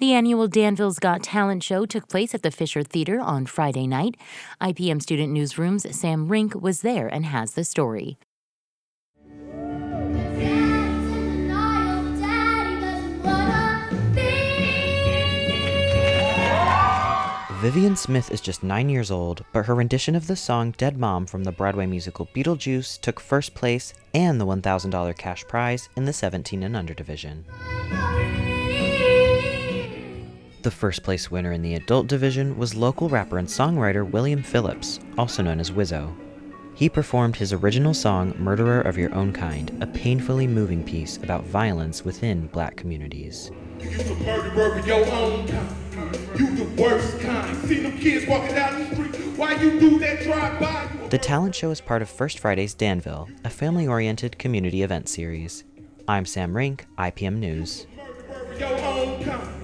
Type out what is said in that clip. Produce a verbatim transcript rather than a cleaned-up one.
The annual Danville's Got Talent show took place at the Fisher Theater on Friday night. I P M Student Newsroom's Sam Rink was there and has the story. Vivian Smith is just nine years old, but her rendition of the song Dead Mom from the Broadway musical Beetlejuice took first place and the one thousand dollars cash prize in the seventeen and under division. The first place winner in the adult division was local rapper and songwriter William Phillips, also known as Wizzo. He performed his original song Murderer of Your Own Kind, a painfully moving piece about violence within black communities. You used to murder of your own kind. You the worst kind. See them kids walking down the street. Why you do that drive by? The talent show is part of First Friday's Danville, a family-oriented community event series. I'm Sam Rink, I P M News. Murderer of your own kind.